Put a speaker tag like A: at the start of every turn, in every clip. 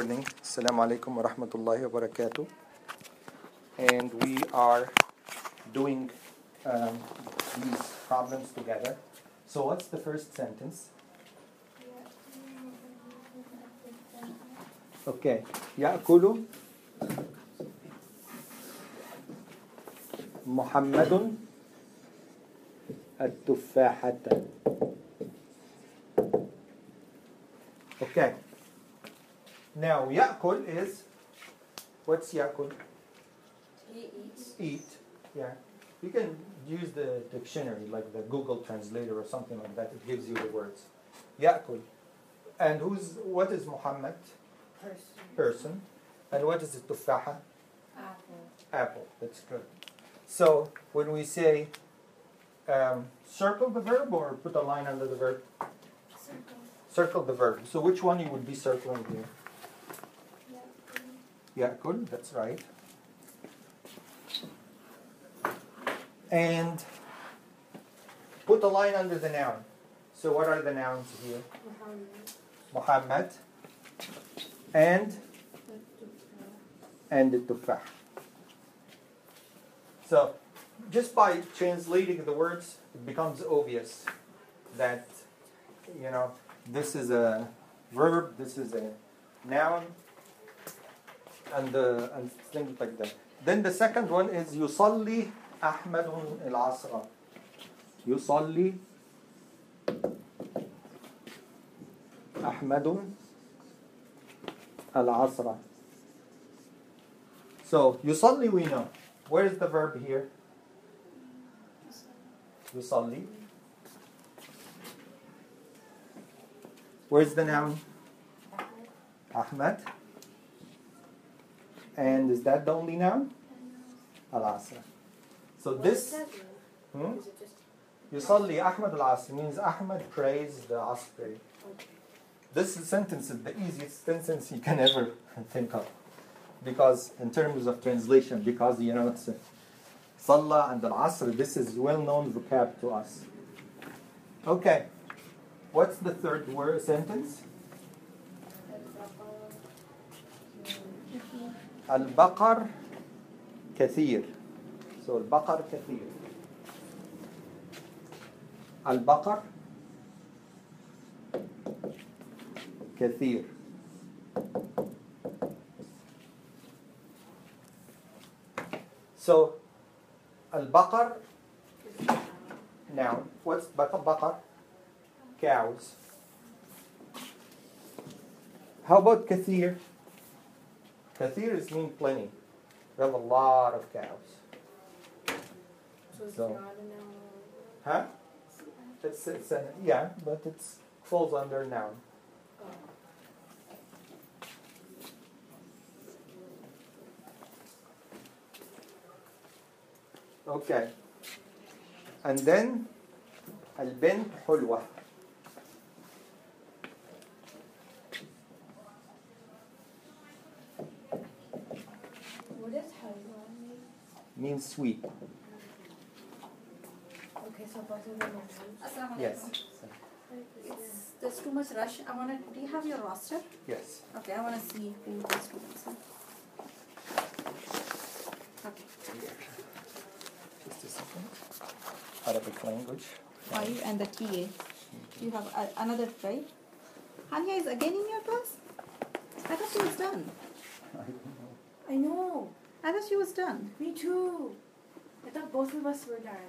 A: morning. Assalamu alaikum wa rahmatullahi wa barakatuh. And we are doing these problems together. So what's the first sentence? Okay. يأكل محمد التفاحة. Okay. Now, يأكل is, what's يأكل?
B: He eats.
A: Eat. Yeah. You can use the dictionary, like the Google Translator or something like that. It gives you the words. يأكل. And what is Muhammad? Person. And what is it? Tufaha?
B: Apple.
A: Apple. That's good. So, when we say circle the verb or put a line under the verb? Circle the verb. So which one you would be circling here? Ya'kul, that's right. And put a line under the noun. So what are the nouns here? Muhammad. And the tufah. So just by translating the words, it becomes obvious that, this is a verb, this is a noun, and things like that. Then the second one is يصلي أحمد العصر. يصلي أحمد العصر. So يصلي we know. Where is the verb here? يصلي. Where's the noun? Ahmad. And is that the only noun? Al-Asr. So this, Yusalli Ahmad al-Asr means Ahmad prays the Asr. This sentence is the easiest sentence you can ever think of. Because in terms of translation, because it's Salah and al-Asr, this is well-known vocab to us. Okay. What's the third sentence? Al-Baqar Kathir. So Al-Baqar Kathir. Al-Baqar Kathir. So Al-Baqar, noun. What's Baqar? Cows. How about kathir? Kathir is mean plenty. We have a lot of cows.
B: So it's
A: So-
B: not a noun.
A: Huh? It's yeah, but it falls under noun. Okay. And then al-bint hulwa.
B: What does halwa mean?
A: Means sweet.
B: Okay, so both of them are nouns.
A: Yes.
C: There's too much rush. Do you have your roster?
A: Yes.
C: Okay, I want to see who the students are. Okay.
A: Just a second. Arabic language.
C: 5 and the TA. You have another, right? Hanya is again in your class? I thought she was done.
B: I know.
C: I thought she was done.
B: Me too. I thought both of us were done.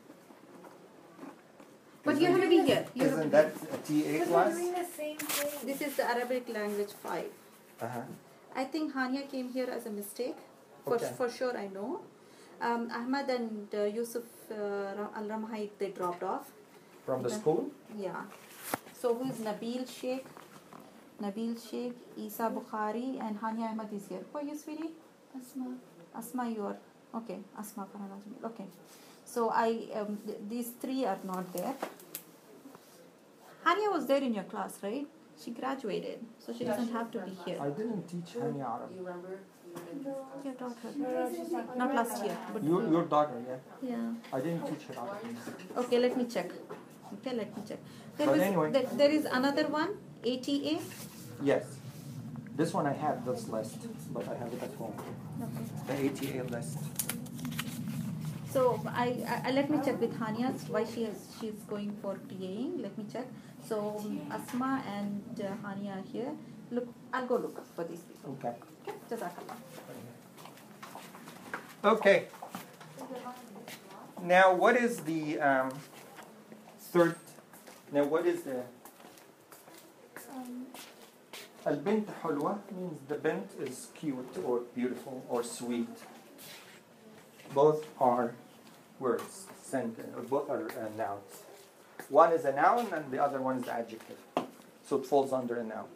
C: But you have to be here. You have to
A: Isn't
C: be
A: that
C: here.
A: a TA
B: Because we're
A: class?
B: doing the same thing.
C: This is the Arabic language 5.
A: Uh-huh.
C: I think Hanya came here as a mistake.
A: Okay.
C: For sure, I know. Ahmad and Yusuf Al-Ramhai, they dropped off.
A: From the
C: Okay.
A: school?
C: Yeah. So who is Nabil Sheikh? Nabil Sheikh, Isa Bukhari, and Hania Ahmad is here. Who are you, sweetie?
B: Asma.
C: Asma, you are. Okay, Asma Farhan Ajmal. Okay. So these three are not there. Hania was there in your class, right? She graduated, so she doesn't have to be here.
A: I didn't teach Hani Arab.
B: You remember?
C: Your daughter. Not last year, but
A: Your daughter, yeah.
C: yeah.
A: I didn't teach her Arabic.
C: Okay, let me check. Okay, let me check.
A: But anyway.
C: There is another one, ATA.
A: Yes. This one I have this list, but I have it at home.
C: Okay.
A: The ATA list.
C: So I let me check with Hania why she's going for TAing. Let me check. So Asma and Hania are here. Look, I'll go look for these people.
A: Okay.
C: Okay, Jazakallah.
A: Okay. Now, what is the third? Now, what is the al-bint hulwa? Means the bint is cute or beautiful or sweet. Both are words, sentence, or both are nouns. One is a noun and the other one is the adjective. So it falls under a noun.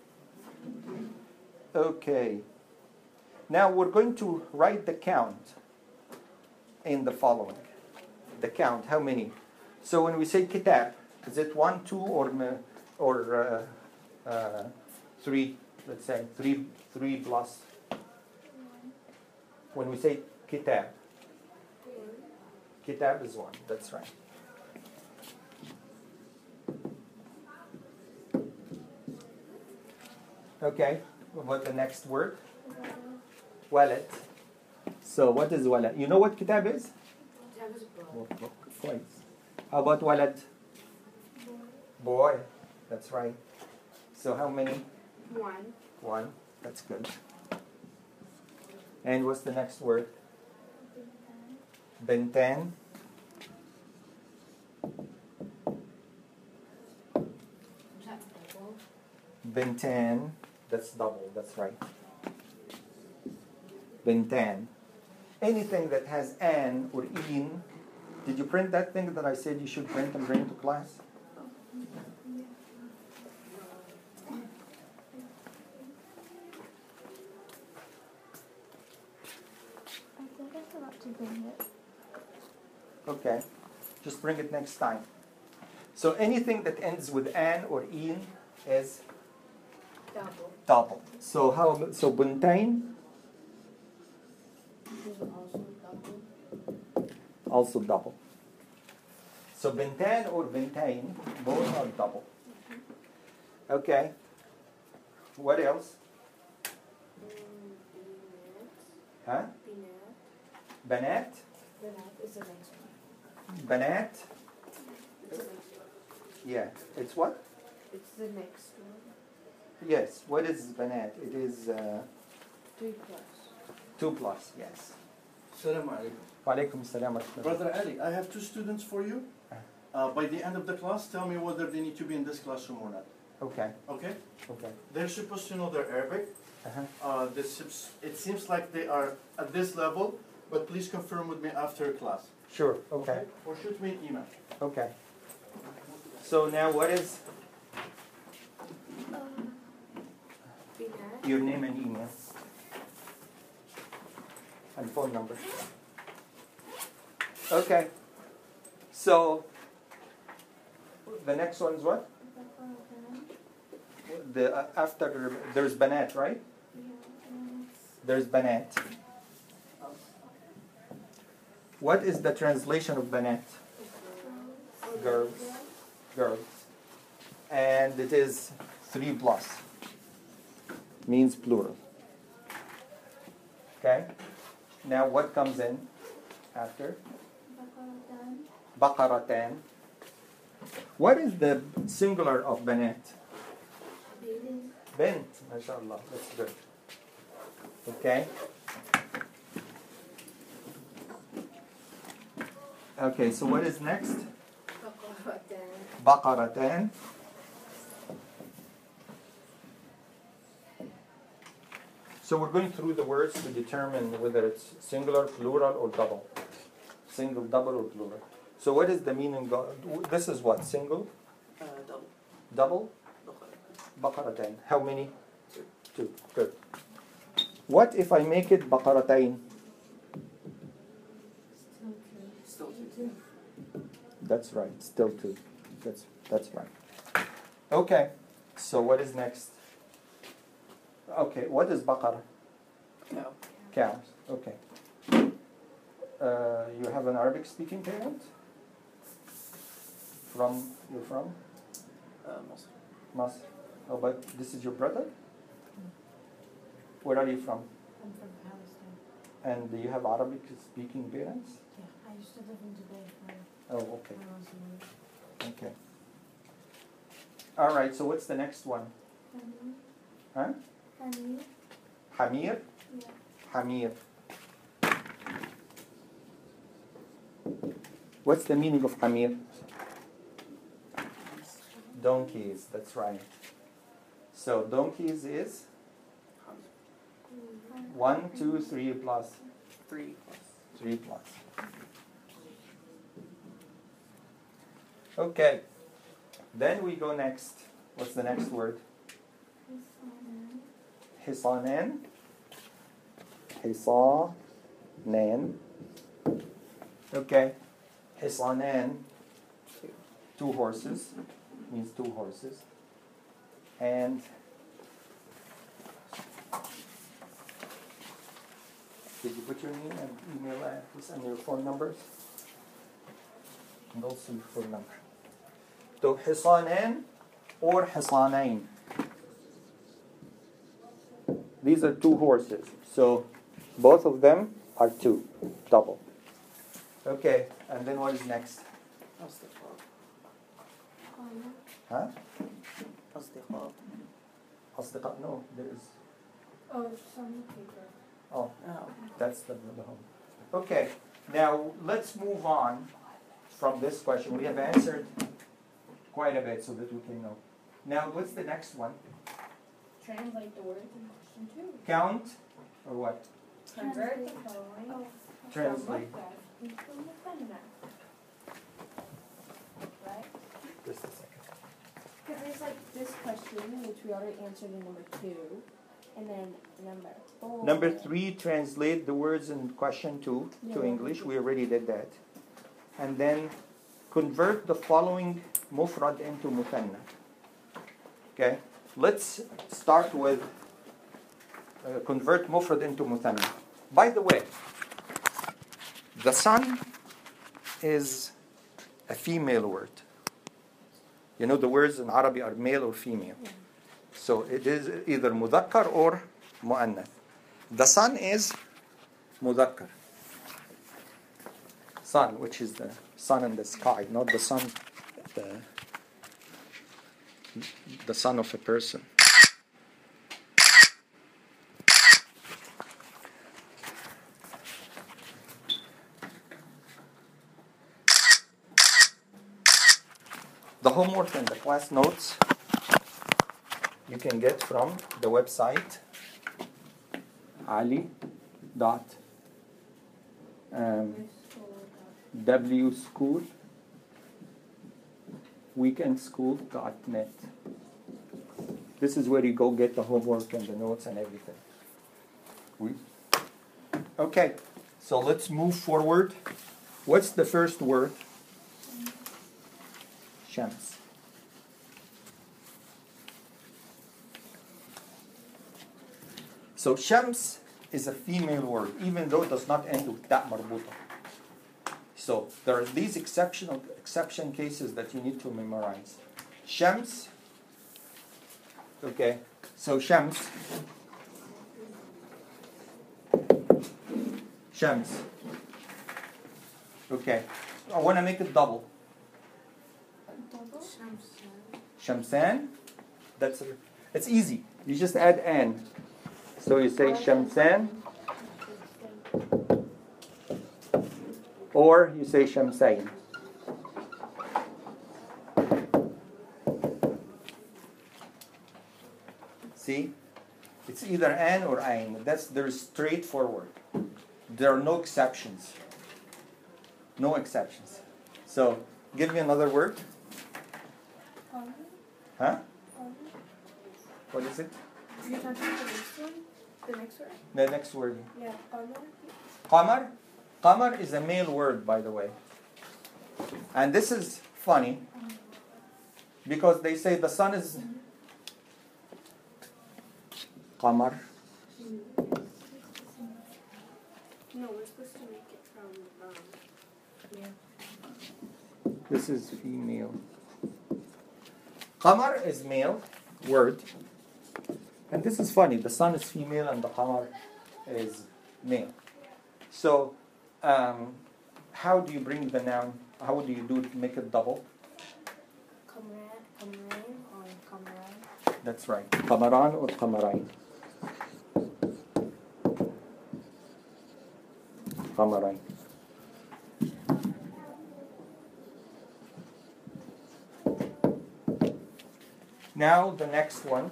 A: Okay. Now we're going to write the count in the following. The count, how many? So when we say kitab, is it 1, 2, or 3? Let's say 3 plus. When we say kitab, kitab is 1. That's right. Okay. What the next word? Walad. So what is walad? You know what kitab is? Book. How about walad? Boy. That's right. So how many?
B: 1.
A: 1. That's good. And what's the next word? Bintan. Bintan. That's double. That's right. Bintan. Anything that has an or in. Did you print that thing that I said you should print and bring to class?
C: I think I forgot to bring it.
A: Okay. Just bring it next time. So anything that ends with an or in is
B: Double.
A: double. So buntain
B: This is also double.
A: also double. So bintan or bintain both are double. Okay. What else? Huh? Banat.
B: Banat is the next one.
A: Banat.
B: It's the next one.
A: Yeah. It's what?
B: It's the next one.
A: Yes. What is banat? It is
B: 3 plus.
A: 2 plus. Yes.
D: Assalamu alaikum.
A: Wa alaikum salam wa rahmatullah.
D: Brother Ali, I have 2 students for you. By the end of the class, tell me whether they need to be in this classroom or not.
A: Okay.
D: Okay?
A: Okay.
D: They're supposed to know their Arabic.
A: Uh-huh.
D: It seems like they are at this level, but please confirm with me after class.
A: Sure. Okay.
D: Or shoot me an email.
A: Okay. So now what is
B: Banat.
A: your name and email? And phone number. Okay. So the next one is what? The after there's banat, right? There's banat. What is the translation of banat? Girls. Girls. And it is 3 plus. Means plural. Okay? Now what comes in after? Baqaratan. What is the singular of banat? Bint. MashaAllah. That's good. Okay? Okay, so what is next? Baqaratan. So we're going through the words to determine whether it's singular, plural, or double. Single, double, or plural. So what is the meaning? This is what? Single?
E: Double.
A: Double? Baqaratayn. How many? 2. Good. What if I make it baqaratayn?
E: Still two.
A: That's right. Still 2. That's right. Okay. So what is next? Okay. What is baqara?
E: Cow.
A: Cows. Okay. You have an Arabic speaking parent? You're from?
E: Muslim.
A: Masr. Oh, but this is your brother? Where are you from?
B: I'm from Palestine.
A: And do you have Arabic speaking parents?
B: Yeah, I used to live in Dubai
A: Oh, okay.
B: when I was young.
A: Okay. All right, so what's the next one? Huh? Hamir?
B: Yeah.
A: Hamir. What's the meaning of Hamir? Donkeys, that's right. So donkeys is 1, 2, 3 plus
E: 3 plus.
A: 3 plus. Okay. Then we go next. What's the next word? Hisanan. Hisanan. Okay. Hisanan. 2 horses. Means 2 horses. And did you put your name and email address and your phone numbers? And also your phone number. So Hisanan or Hisanain. These are 2 horses. So both of them are 2. Double. Okay, and then what is next?
E: أصدقاء.
A: Huh?
E: أصدقاء.
A: Asdiqa? No, there is.
B: Oh, it's on the paper.
A: Oh,
E: Oh.
A: that's the home. Okay, now let's move on from this question. We have answered quite a bit so that we can know. Now, what's the next one?
B: Translate the words in question 2.
A: Count or what?
B: Convert the following
A: Translate.
B: from Mufrad into Muthanna. Right?
A: Just a second.
B: Because there's like this question, which we already answered in number 2, and then number 4.
A: Number 3, translate the words in question 2 to
B: Yeah.
A: English. We already did that. And then convert the following mufrad into muthanna. Okay, let's start with convert mufrad into muthanna. By the way, the sun is a female word. You know the words in Arabic are male or female. So it is either mudhakkar or mu'annath. The sun is mudhakkar. Sun, which is the sun in the sky, not the sun, the son of a person. The homework and the class notes you can get from the website wschool.net. This is where you go get the homework and the notes and everything. Okay, so let's move forward. What's the first word? Shams. So Shams is a female word, even though it does not end with ta marbuta. So there are these exception cases that you need to memorize. Shams. Okay, so Shams. Shams. Okay, I want to make it double. Shamsan. It's easy. You just add an. So you say Shamsan, or you say Shamsain. See? It's either an or ain. They're straightforward. There are no exceptions. No exceptions. So, give me another word. Huh? What is it?
B: You're talking about the next one? The next word?
A: The next word.
B: Yeah,
A: Qamar. Qamar is a male word, by the way. And this is funny because they say the sun is Qamar.
B: No, we're supposed to make it from,
A: This is female. Qamar is male word. And this is funny. The sun is female and the qamar is male. So, how do you bring the noun? How do you do it? Make it double?
B: Qamran or qamran.
A: That's right. Qamaran or qamarain? Qamarain. Now the next one.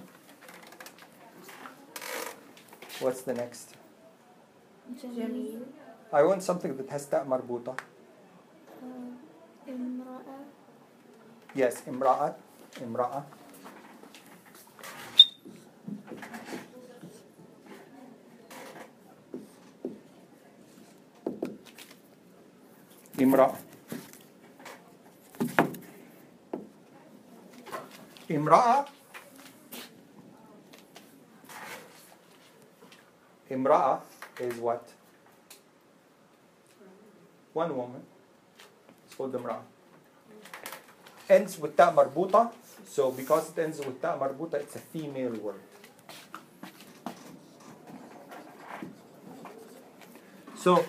A: What's the next?
B: Jameel.
A: I want something that has ta' marbuta.
B: Imra'a.
A: Yes, imra'at. Imra'a. Imra'a. Imra'a. Imra'a is what? One woman. It's called imra'a. Ends with ta' marbuta. So because it ends with ta' marbuta, it's a female word. So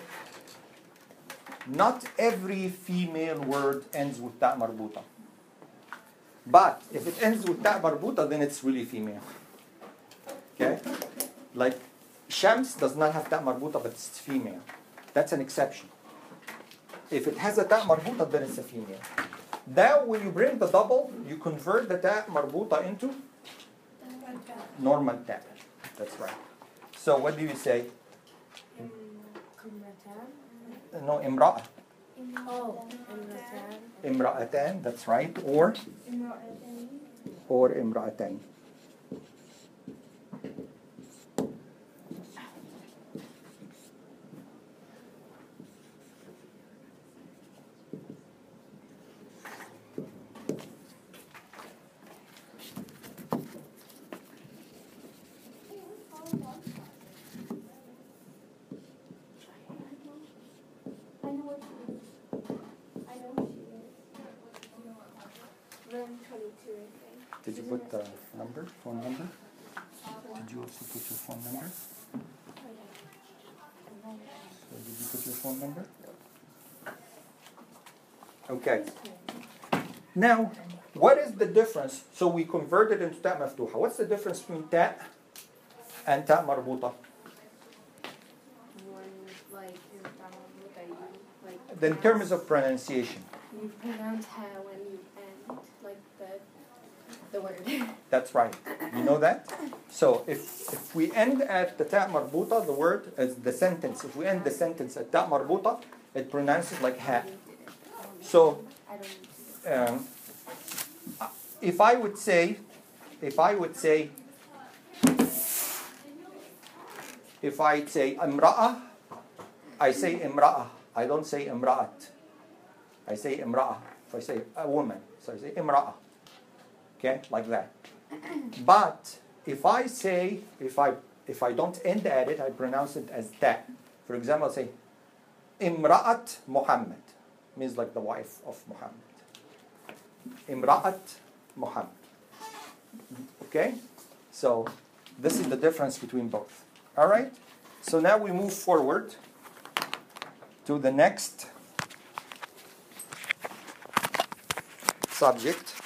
A: not every female word ends with ta' marbuta. But if it ends with ta' marbuta, then it's really female. Okay? Like Shams does not have ta' marbuta, but it's female. That's an exception. If it has a ta' marbuta, then it's a female. Now when you bring the double, you convert the ta' marbuta into normal ta'. That's right. So what do you say?
B: Qamratan.
A: No, imra'a.
B: Oh, imratan.
A: Imra'atan, that's right. Or imra'atayn.
B: I know what she is. I know who she is. Room 22, I think.
A: Did you put the number, phone number? Did you also put your phone number? So did you put your phone number? Okay. Now, what is the difference? So we converted into ta' maftuha. What's the difference between ta' and ta' marbuta?
B: One, like, in Tamil, you, like...
A: In terms of pronunciation.
B: You pronounce ha when you end, like, the word.
A: That's right. You know that? So if we end at the ta' marbuta, the word is the sentence. If we end the sentence at ta' marbuta, it pronounces like ha. So
B: I don't need to.
A: if I would say, imra'a, I say imra'a. I don't say imra'at. I say imra'a. If I say a woman, so I say imra'a. Okay, like that. But if I don't end at it, I pronounce it as ta. For example, I say imra'at Muhammad, means like the wife of Muhammad. Imra'at Muhammad. Okay? So this is the difference between both. All right? So now we move forward to the next subject.